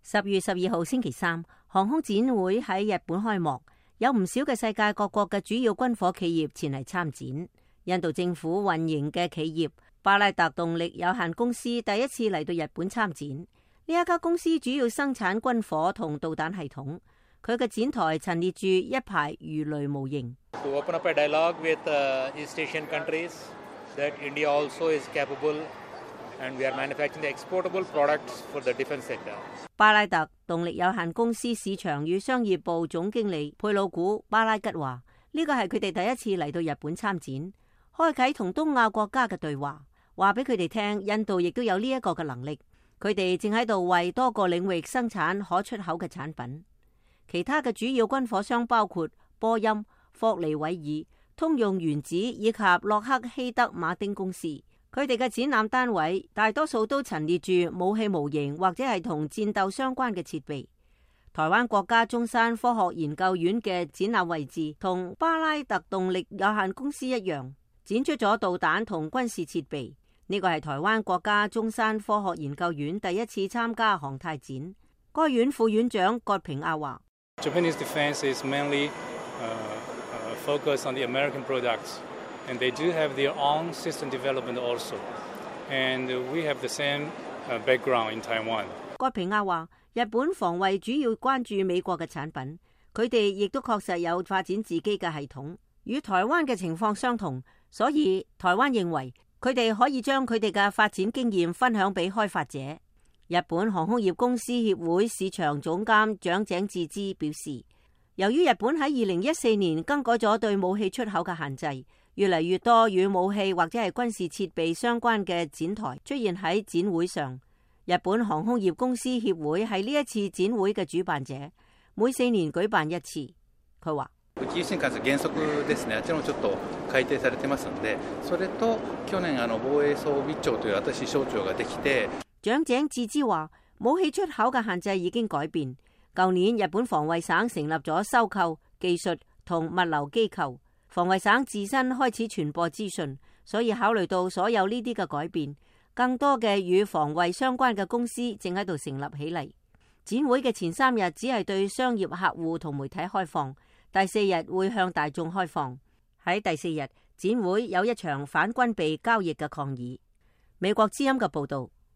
10月12號星期三，航空展會喺日本開幕，有唔少嘅世界各國嘅主要軍火企業前嚟參展。印度政府運營嘅企業巴拉特動力有限公司第一次嚟到日本參展。呢一家公司主要生產軍火同導彈系統，佢嘅展台陳列住一排魚雷模型。 To open up a dialogue with East Asian countries that India also is capable and we are manufacturing the exportable products for the defense sector. 巴拉特動力有限公司市場與商業部總經理佩魯古巴拉吉話：呢個係佢哋第一次嚟到日本參展，開啟同東亞國家嘅對話，話俾佢哋聽，印度亦都有呢一個嘅能力。佢哋正喺度為多個領域生產可出口嘅產品。其他嘅主要軍火商包括波音、霍尼韋爾、通用原子以及洛克希德馬丁公司。佢哋嘅展覽單位大多數都陳列住武器模型或者係同戰鬥相關嘅設備。台灣國家中山科學研究院嘅展覽位置同巴拉特動力有限公司一樣，展出咗導彈同軍事設備。呢個係台灣國家中山科學研究院第一次參加航太展。該院副院長葛平亞話 ：Japanese defense is mainly focus on the American products, and they do have their own system development also. And we have the same background in Taiwan. 葛平亞話：日本防衛主要關注美國嘅產品，佢哋亦都確實有發展自己嘅系統，與台灣嘅情況相同，所以台灣認為佢哋可以將佢哋嘅發展經驗分享俾開發者。日本航空業公司協會市場總監長井智之表示，由於日本喺2014年更改咗對武器出口嘅限制，越嚟越多與武器或者係軍事設備相關嘅展台出現喺展會上。日本航空業公司協會係呢一次展會嘅主辦者，每4年舉辦一次。佢話： 宇宙新幹線原則ですね。あちらもちょっと改定されてますので、それと去年防衛裝備庁という新しい省庁ができて。 長井智之話：武器出口嘅限制已經改變。舊年日本防衛省成立咗收購、技術同物流機構，防衛省自身開始傳播資訊，所以考慮到所有呢啲嘅改變，更多嘅與防衛相關嘅公司正喺度成立起嚟。展會嘅前3日只係對商業客戶同媒體開放，第4日會向大眾開放。喺第4日，展會有一場反軍備交易嘅抗議。美國之音嘅報導。